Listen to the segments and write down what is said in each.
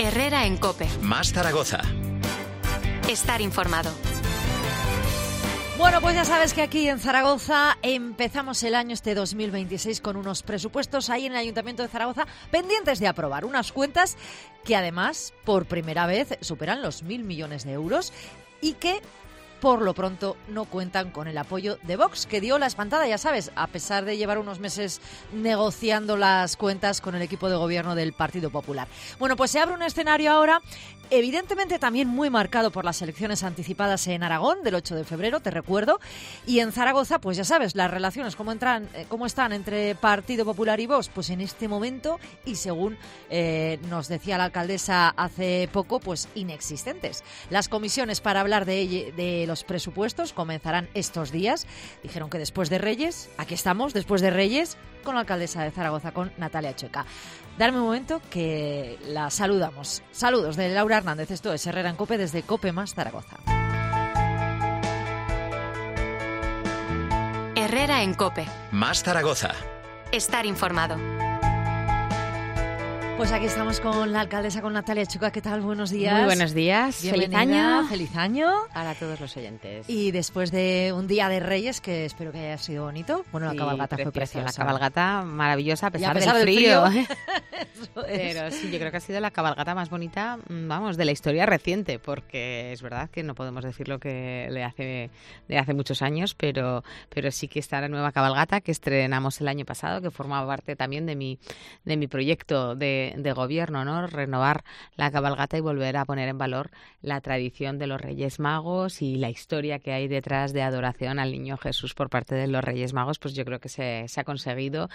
Herrera en COPE. Más Zaragoza. Estar informado. Bueno, pues ya sabes que aquí en Zaragoza empezamos el año 2026 con unos presupuestos ahí en el Ayuntamiento de Zaragoza pendientes de aprobar unas cuentas que además por primera vez superan los 1.000 millones de euros y que por lo pronto no cuentan con el apoyo de Vox, que dio la espantada, ya sabes, a pesar de llevar unos meses negociando las cuentas con el equipo de gobierno del Partido Popular. Bueno, pues se abre un escenario ahora, evidentemente también muy marcado por las elecciones anticipadas en Aragón, del 8 de febrero, te recuerdo, y en Zaragoza, pues ya sabes, las relaciones, cómo están entre Partido Popular y Vox, pues en este momento, y según nos decía la alcaldesa hace poco, pues inexistentes. Las comisiones para hablar de los presupuestos comenzarán estos días. Dijeron que después de Reyes, aquí estamos, después de Reyes, con la alcaldesa de Zaragoza, con Natalia Chueca. Darme un momento que la saludamos. Saludos de Laura Hernández, esto es Herrera en COPE desde COPE más Zaragoza. Herrera en COPE. Más Zaragoza. Estar informado. Pues aquí estamos con la alcaldesa, con Natalia Chueca. ¿Qué tal? Buenos días. Muy buenos días. Bienvenida. Feliz año. Feliz año. Para todos los oyentes. Y después de un día de Reyes, que espero que haya sido bonito. Bueno, Sí, la cabalgata fue preciosa. La cabalgata maravillosa a pesar, del frío. Eso es. Pero sí, yo creo que ha sido la cabalgata más bonita, vamos, de la historia reciente, porque es verdad que no podemos decir lo que le hace muchos años, pero sí que está la nueva cabalgata que estrenamos el año pasado, que formaba parte también de mi proyecto de gobierno, ¿no? Renovar la cabalgata y volver a poner en valor la tradición de los Reyes Magos y la historia que hay detrás de adoración al Niño Jesús por parte de los Reyes Magos. Pues yo creo que se ha conseguido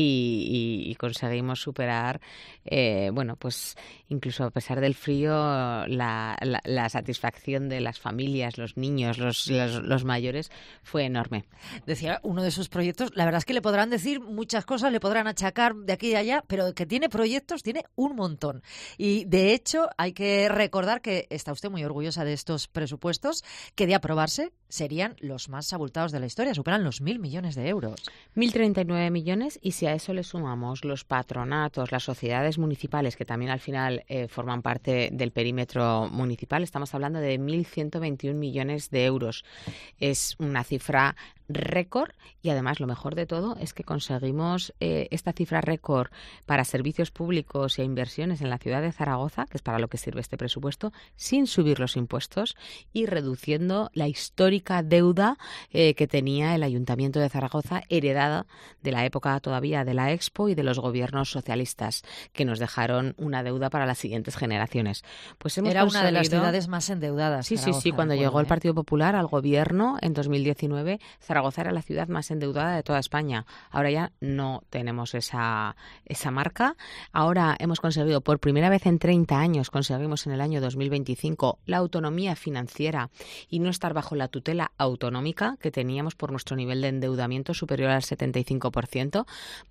y conseguimos superar, bueno, pues incluso a pesar del frío, la satisfacción de las familias, los niños, los mayores fue enorme. Decía, uno de sus proyectos, la verdad es que le podrán decir muchas cosas, le podrán achacar de aquí y de allá, pero que tiene proyectos, tiene un montón. Y de hecho hay que recordar que está usted muy orgullosa de estos presupuestos, que de aprobarse serían los más abultados de la historia, superan los 1.000 millones de euros. 1.039 millones, y si a eso le sumamos los patronatos, las sociedades municipales, que también al final forman parte del perímetro municipal, estamos hablando de 1.121 millones de euros. Es una cifra récord y además lo mejor de todo es que conseguimos esta cifra récord para servicios públicos e inversiones en la ciudad de Zaragoza, que es para lo que sirve este presupuesto, sin subir los impuestos y reduciendo la histórica deuda que tenía el Ayuntamiento de Zaragoza, heredada de la época todavía de la Expo y de los gobiernos socialistas, que nos dejaron una deuda para las siguientes generaciones. Pues era una de las ciudades más endeudadas. Sí, Zaragoza, sí, cuando llegó el Partido Popular al gobierno en 2019, Zaragoza era la ciudad más endeudada de toda España. Ahora ya no tenemos esa marca. Ahora hemos conseguido, por primera vez en 30 años, conseguimos en el año 2025 la autonomía financiera y no estar bajo la tutela autonómica que teníamos por nuestro nivel de endeudamiento superior al 75%.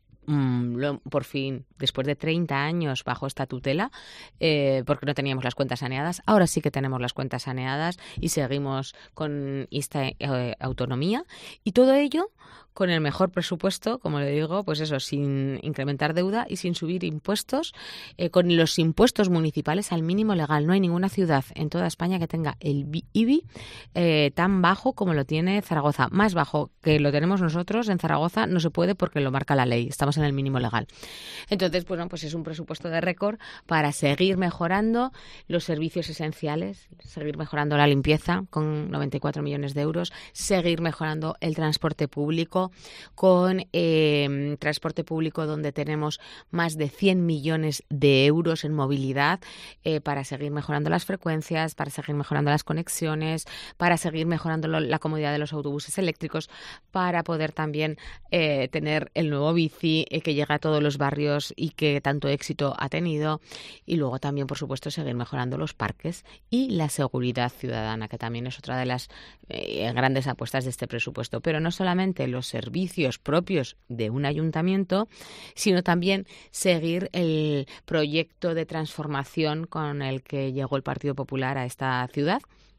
Por fin, después de 30 años bajo esta tutela, porque no teníamos las cuentas saneadas, ahora sí que tenemos las cuentas saneadas y seguimos con esta autonomía, y todo ello con el mejor presupuesto, como le digo, pues eso, sin incrementar deuda y sin subir impuestos, con los impuestos municipales al mínimo legal. No hay ninguna ciudad en toda España que tenga el IBI tan bajo como lo tiene Zaragoza. Más bajo que lo tenemos nosotros en Zaragoza no se puede porque lo marca la ley. Estamos en el mínimo legal. Entonces, bueno, pues es un presupuesto de récord para seguir mejorando los servicios esenciales, seguir mejorando la limpieza con 94 millones de euros, seguir mejorando el transporte público con transporte público donde tenemos más de 100 millones de euros en movilidad para seguir mejorando las frecuencias, para seguir mejorando las conexiones, para seguir mejorando la comodidad de los autobuses eléctricos, para poder también tener el nuevo bici que llega a todos los barrios y que tanto éxito ha tenido, y luego también, por supuesto, seguir mejorando los parques y la seguridad ciudadana, que también es otra de las grandes apuestas de este presupuesto. Pero no solamente los servicios propios de un ayuntamiento, sino también seguir el proyecto de transformación con el que llegó el Partido Popular a esta ciudad,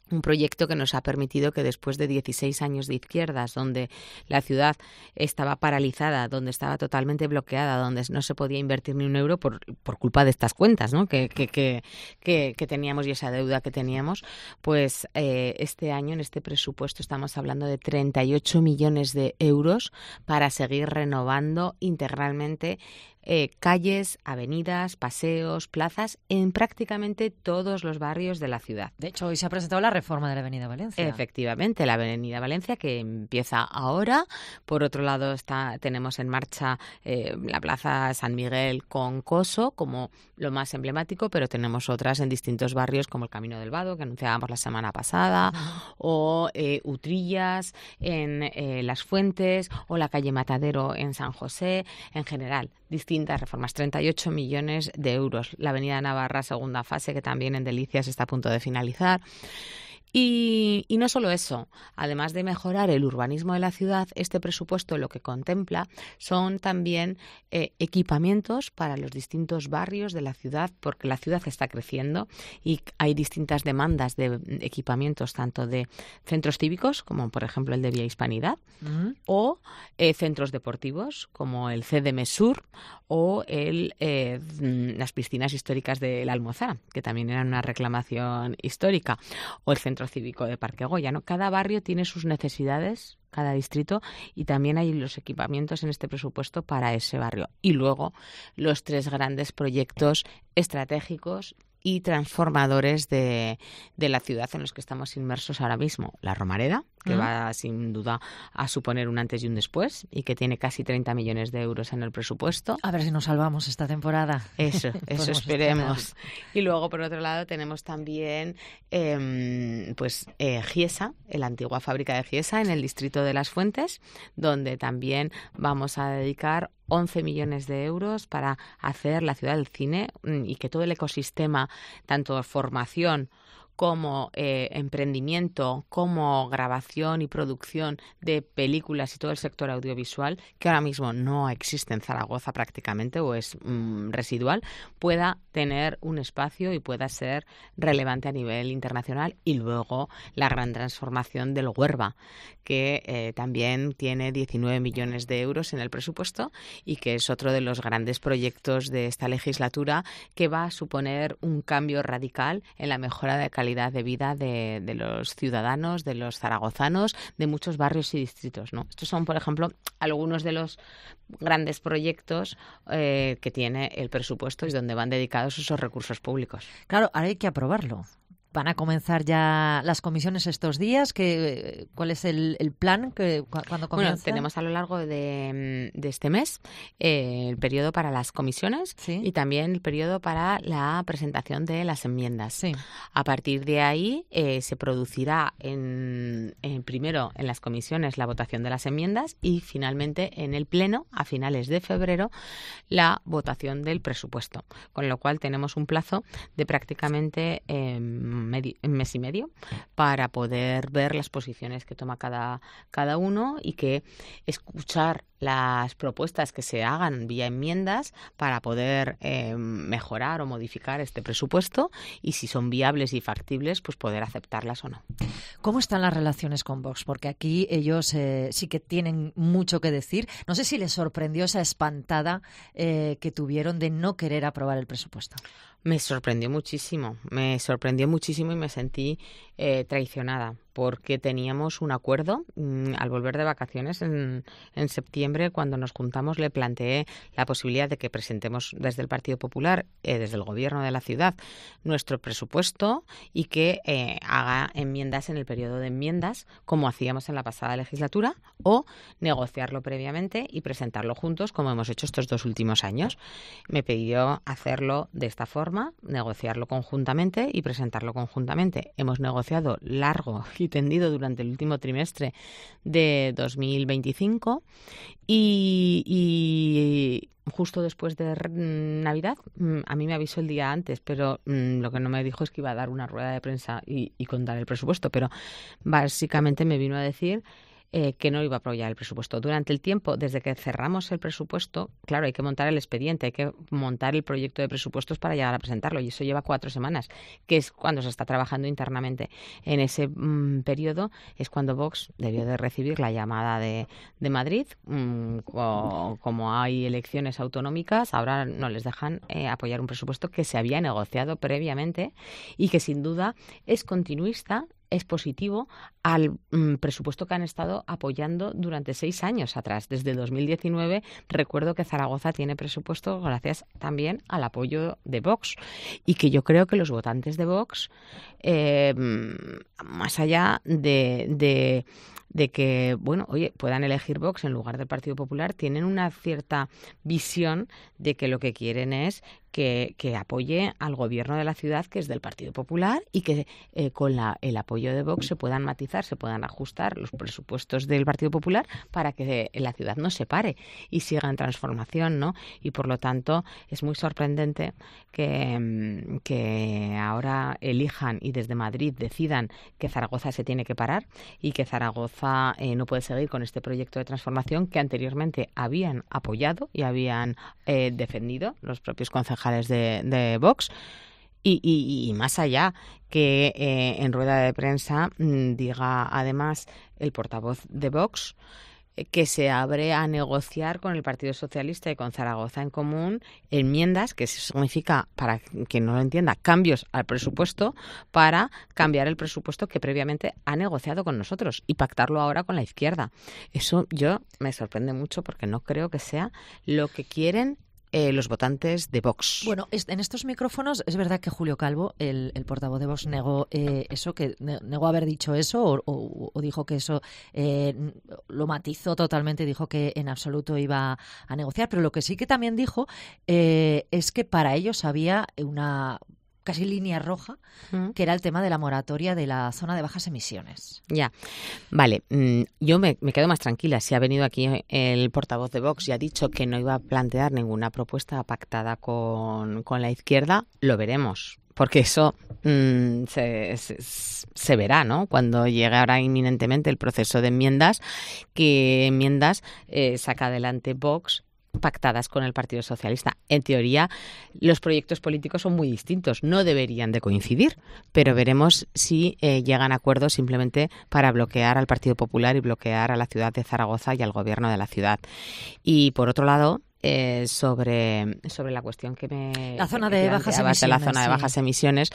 Un proyecto que nos ha permitido que después de 16 años de izquierdas, donde la ciudad estaba paralizada, donde estaba totalmente bloqueada, donde no se podía invertir ni un euro por culpa de estas cuentas, ¿no? que teníamos y esa deuda que teníamos, pues este año en este presupuesto estamos hablando de 38 millones de euros para seguir renovando integralmente calles, avenidas, paseos, plazas en prácticamente todos los barrios de la ciudad. De hecho, hoy se ha presentado la reforma de la Avenida Valencia. Efectivamente, la Avenida Valencia, que empieza ahora. Por otro lado, tenemos en marcha la Plaza San Miguel con Coso como lo más emblemático, pero tenemos otras en distintos barrios como el Camino del Vado, que anunciábamos la semana pasada, o Utrillas en Las Fuentes, o la calle Matadero en San José. En general, distintas reformas, 38 millones de euros. La Avenida Navarra, segunda fase, que también en Delicias está a punto de finalizar. Y no solo eso, además de mejorar el urbanismo de la ciudad, este presupuesto lo que contempla son también equipamientos para los distintos barrios de la ciudad, porque la ciudad está creciendo y hay distintas demandas de equipamientos, tanto de centros cívicos, como por ejemplo el de Vía Hispanidad, o centros deportivos, como el CDM Sur, o las piscinas históricas de la Almozara, que también eran una reclamación histórica, o el centro cívico de Parque Goya, ¿no? Cada barrio tiene sus necesidades, cada distrito, y también hay los equipamientos en este presupuesto para ese barrio. Y luego los 3 grandes proyectos estratégicos y transformadores de la ciudad en los que estamos inmersos ahora mismo. La Romareda, que va sin duda a suponer un antes y un después y que tiene casi 30 millones de euros en el presupuesto. A ver si nos salvamos esta temporada. Eso esperemos. Y luego, por otro lado, tenemos también Giesa, la antigua fábrica de Giesa en el distrito de Las Fuentes, donde también vamos a dedicar 11 millones de euros para hacer la ciudad del cine y que todo el ecosistema, tanto formación como emprendimiento, como grabación y producción de películas y todo el sector audiovisual, que ahora mismo no existe en Zaragoza prácticamente o es residual, pueda tener un espacio y pueda ser relevante a nivel internacional. Y luego la gran transformación del Huerva, que también tiene 19 millones de euros en el presupuesto y que es otro de los grandes proyectos de esta legislatura, que va a suponer un cambio radical en la mejora de calidad de vida de los ciudadanos, de los zaragozanos, de muchos barrios y distritos, ¿no? Estos son, por ejemplo, algunos de los grandes proyectos que tiene el presupuesto y donde van dedicados esos recursos públicos. Claro, ahora hay que aprobarlo. ¿Van a comenzar ya las comisiones estos días? ¿Cuál es el plan? ¿Cuándo comienza? Bueno, tenemos a lo largo de este mes el periodo para las comisiones, ¿sí?, y también el periodo para la presentación de las enmiendas. Sí. A partir de ahí se producirá primero en las comisiones la votación de las enmiendas y finalmente en el Pleno, a finales de febrero, la votación del presupuesto. Con lo cual tenemos un plazo de prácticamente mes y medio para poder ver las posiciones que toma cada uno y que escuchar las propuestas que se hagan vía enmiendas para poder mejorar o modificar este presupuesto y si son viables y factibles, pues poder aceptarlas o no. ¿Cómo están las relaciones con Vox? Porque aquí ellos sí que tienen mucho que decir. No sé si les sorprendió esa espantada que tuvieron de no querer aprobar el presupuesto. Me sorprendió muchísimo y me sentí traicionada porque teníamos un acuerdo. Al volver de vacaciones en septiembre, cuando nos juntamos, le planteé la posibilidad de que presentemos desde el Partido Popular, desde el Gobierno de la ciudad, nuestro presupuesto y que haga enmiendas en el periodo de enmiendas, como hacíamos en la pasada legislatura, o negociarlo previamente y presentarlo juntos, como hemos hecho estos 2 últimos años. Me pidió hacerlo de esta forma, negociarlo conjuntamente y presentarlo conjuntamente. Hemos negociado largo y tendido durante el último trimestre de 2025 y justo después de Navidad, a mí me avisó el día antes, pero lo que no me dijo es que iba a dar una rueda de prensa y contar el presupuesto, pero básicamente me vino a decir que no iba a apoyar el presupuesto. Durante el tiempo, desde que cerramos el presupuesto, claro, hay que montar el expediente, hay que montar el proyecto de presupuestos para llegar a presentarlo, y eso lleva 4 semanas, que es cuando se está trabajando internamente. En ese periodo es cuando Vox debió de recibir la llamada de Madrid. Como hay elecciones autonómicas, ahora no les dejan apoyar un presupuesto que se había negociado previamente y que sin duda es continuista, es positivo al presupuesto que han estado apoyando durante 6 años atrás. Desde 2019 recuerdo que Zaragoza tiene presupuesto gracias también al apoyo de Vox, y que yo creo que los votantes de Vox, más allá de que, bueno, oye, puedan elegir Vox en lugar del Partido Popular, tienen una cierta visión de que lo que quieren es que apoye al gobierno de la ciudad, que es del Partido Popular, y que con el apoyo de Vox se puedan matizar, se puedan ajustar los presupuestos del Partido Popular para que la ciudad no se pare y siga en transformación, ¿no? Y por lo tanto es muy sorprendente que ahora elijan y desde Madrid decidan que Zaragoza se tiene que parar y que Zaragoza no puede seguir con este proyecto de transformación que anteriormente habían apoyado y habían defendido los propios concejales de Vox. Y más allá, que en rueda de prensa diga además el portavoz de Vox que se abre a negociar con el Partido Socialista y con Zaragoza en Común enmiendas, que significa, para quien no lo entienda, cambios al presupuesto para cambiar el presupuesto que previamente ha negociado con nosotros y pactarlo ahora con la izquierda. Eso yo me sorprende mucho porque no creo que sea lo que quieren los votantes de Vox. Bueno, en estos micrófonos es verdad que Julio Calvo, el portavoz de Vox, negó eso, que negó haber dicho eso o dijo que eso lo matizó totalmente, dijo que en absoluto iba a negociar, pero lo que sí que también dijo es que para ellos había una casi línea roja, que era el tema de la moratoria de la zona de bajas emisiones. Ya, vale. Yo me quedo más tranquila. Si ha venido aquí el portavoz de Vox y ha dicho que no iba a plantear ninguna propuesta pactada con la izquierda, lo veremos. Porque eso se verá, ¿no? Cuando llegue ahora inminentemente el proceso de enmiendas, que enmiendas saca adelante Vox pactadas con el Partido Socialista. En teoría, los proyectos políticos son muy distintos, no deberían de coincidir, pero veremos si llegan a acuerdos simplemente para bloquear al Partido Popular y bloquear a la ciudad de Zaragoza y al gobierno de la ciudad. Y por otro lado, sobre la cuestión que me... La zona de bajas emisiones. La zona de bajas emisiones.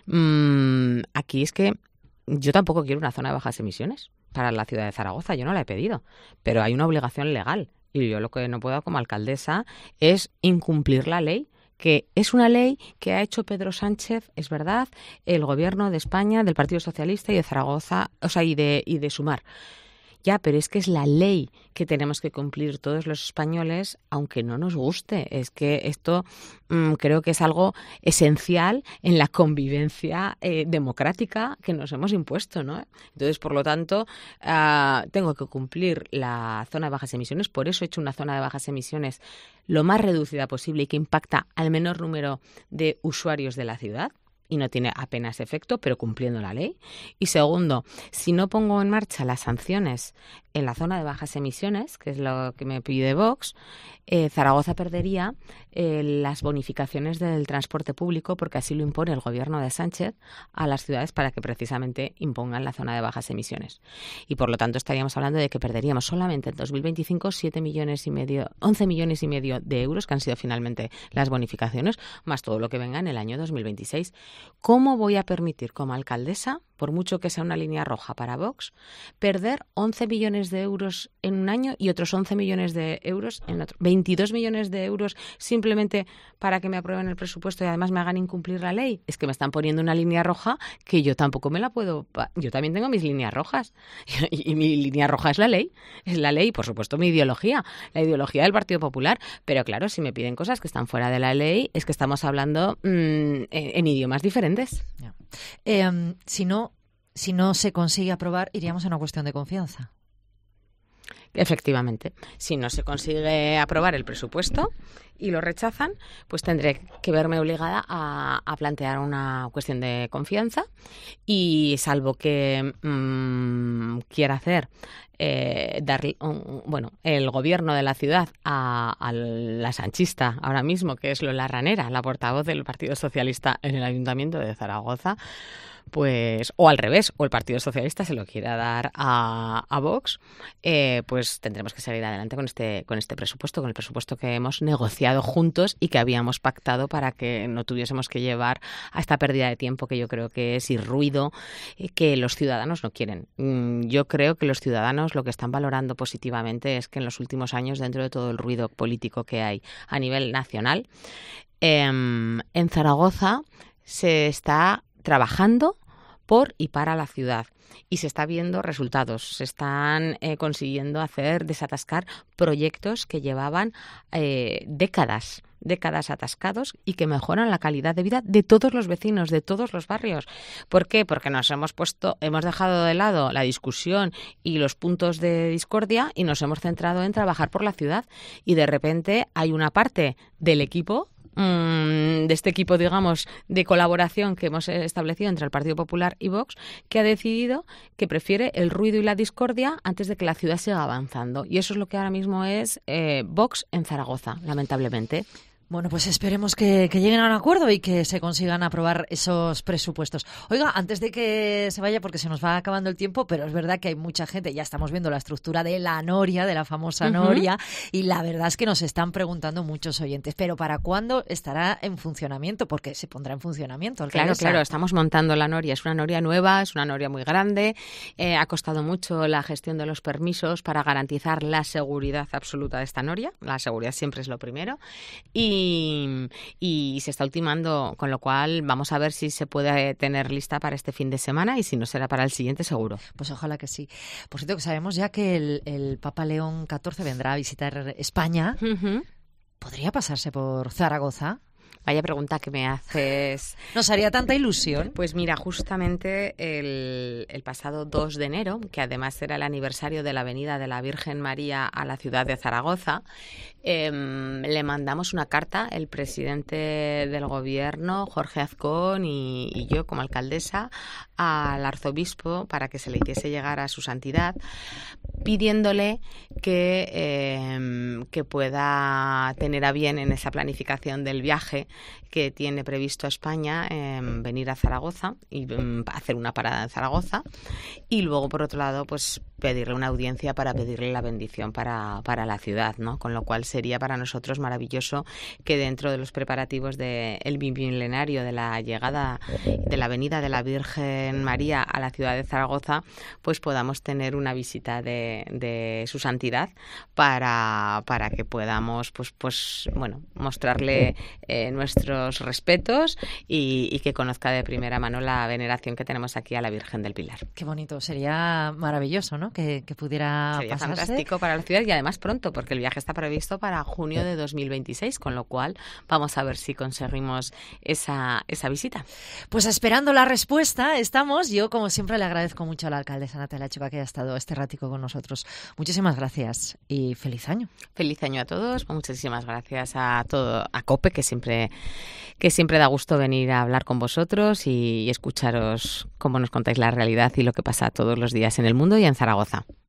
Aquí es que yo tampoco quiero una zona de bajas emisiones para la ciudad de Zaragoza, yo no la he pedido, pero hay una obligación legal. Y yo lo que no puedo como alcaldesa es incumplir la ley, que es una ley que ha hecho Pedro Sánchez, es verdad, el gobierno de España, del Partido Socialista y de Zaragoza, o sea, y de Sumar. Ya, pero es que es la ley que tenemos que cumplir todos los españoles, aunque no nos guste. Es que esto creo que es algo esencial en la convivencia democrática que nos hemos impuesto, ¿no? Entonces, por lo tanto, tengo que cumplir la zona de bajas emisiones. Por eso he hecho una zona de bajas emisiones lo más reducida posible y que impacta al menor número de usuarios de la ciudad. Y no tiene apenas efecto, pero cumpliendo la ley. Y segundo, si no pongo en marcha las sanciones en la zona de bajas emisiones, que es lo que me pide Vox, Zaragoza perdería las bonificaciones del transporte público, porque así lo impone el gobierno de Sánchez a las ciudades para que precisamente impongan la zona de bajas emisiones. Y por lo tanto estaríamos hablando de que perderíamos solamente en 2025 11 millones y medio de euros, que han sido finalmente las bonificaciones, más todo lo que venga en el año 2026. ¿Cómo voy a permitir como alcaldesa, por mucho que sea una línea roja para Vox, perder 11 millones de euros en un año y otros 11 millones de euros en otro? 22 millones de euros simplemente para que me aprueben el presupuesto y además me hagan incumplir la ley. Es que me están poniendo una línea roja que yo tampoco me la puedo... Yo también tengo mis líneas rojas y mi línea roja es la ley. Es la ley, por supuesto, mi ideología, la ideología del Partido Popular. Pero claro, si me piden cosas que están fuera de la ley, es que estamos hablando en idiomas diferentes. Si no se consigue aprobar, iríamos a una cuestión de confianza. Efectivamente, si no se consigue aprobar el presupuesto y lo rechazan, pues tendré que verme obligada a plantear una cuestión de confianza y salvo que quiera hacer el gobierno de la ciudad a la sanchista ahora mismo, que es Lola Ranera, la portavoz del Partido Socialista en el Ayuntamiento de Zaragoza, pues, o al revés, o el Partido Socialista se lo quiera dar a Vox, pues tendremos que seguir adelante con este presupuesto, con el presupuesto que hemos negociado juntos y que habíamos pactado para que no tuviésemos que llevar a esta pérdida de tiempo que yo creo que es y ruido que los ciudadanos no quieren. Yo creo que los ciudadanos lo que están valorando positivamente es que en los últimos años, dentro de todo el ruido político que hay a nivel nacional, en Zaragoza se está trabajando por y para la ciudad y se está viendo resultados, se están consiguiendo hacer desatascar proyectos que llevaban décadas atascados y que mejoran la calidad de vida de todos los vecinos, de todos los barrios. ¿Por qué? Porque hemos dejado de lado la discusión y los puntos de discordia y nos hemos centrado en trabajar por la ciudad y de repente hay una parte del equipo de este equipo, digamos, de colaboración que hemos establecido entre el Partido Popular y Vox, que ha decidido que prefiere el ruido y la discordia antes de que la ciudad siga avanzando. Y eso es lo que ahora mismo es Vox en Zaragoza, lamentablemente. Bueno, pues esperemos que lleguen a un acuerdo y que se consigan aprobar esos presupuestos. Oiga, antes de que se vaya, porque se nos va acabando el tiempo, pero es verdad que hay mucha gente, ya estamos viendo la estructura de la Noria, de la famosa Noria, y la verdad es que nos están preguntando muchos oyentes, pero ¿para cuándo estará en funcionamiento? Porque se pondrá en funcionamiento. Claro, estamos montando la Noria. Es una Noria nueva, es una Noria muy grande, ha costado mucho la gestión de los permisos para garantizar la seguridad absoluta de esta Noria. La seguridad siempre es lo primero. Y se está ultimando, con lo cual vamos a ver si se puede tener lista para este fin de semana y si no será para el siguiente seguro. Pues ojalá que sí. Por cierto, que sabemos ya que el Papa León XIV vendrá a visitar España. ¿Podría pasarse por Zaragoza? Vaya pregunta que me haces. ¿Nos haría tanta ilusión? Pues mira, justamente el pasado 2 de enero, que además era el aniversario de la venida de la Virgen María a la ciudad de Zaragoza, le mandamos una carta, el presidente del gobierno, Jorge Azcón, y yo como alcaldesa, al arzobispo para que se le hiciese llegar a su santidad, pidiéndole que pueda tener a bien en esa planificación del viaje que tiene previsto a España venir a Zaragoza y hacer una parada en Zaragoza y luego, por otro lado, pues pedirle una audiencia para pedirle la bendición para la ciudad, ¿no? Con lo cual sería para nosotros maravilloso que dentro de los preparativos del bimilenario de la llegada de la venida de la Virgen María a la ciudad de Zaragoza, pues podamos tener una visita de su santidad para que podamos mostrarle nuestros respetos y que conozca de primera mano la veneración que tenemos aquí a la Virgen del Pilar. Qué bonito, sería maravilloso, ¿no? Que pudiera Sería pasarse. Fantástico para la ciudad y además pronto, porque el viaje está previsto para junio de 2026, con lo cual vamos a ver si conseguimos esa visita. Pues esperando la respuesta estamos. Yo, como siempre, le agradezco mucho a la alcaldesa Natalia Chuca que haya estado este ratico con nosotros. Muchísimas gracias y feliz año. Feliz año a todos. Muchísimas gracias a COPE, que siempre da gusto venir a hablar con vosotros y escucharos cómo nos contáis la realidad y lo que pasa todos los días en el mundo y en Zaragoza.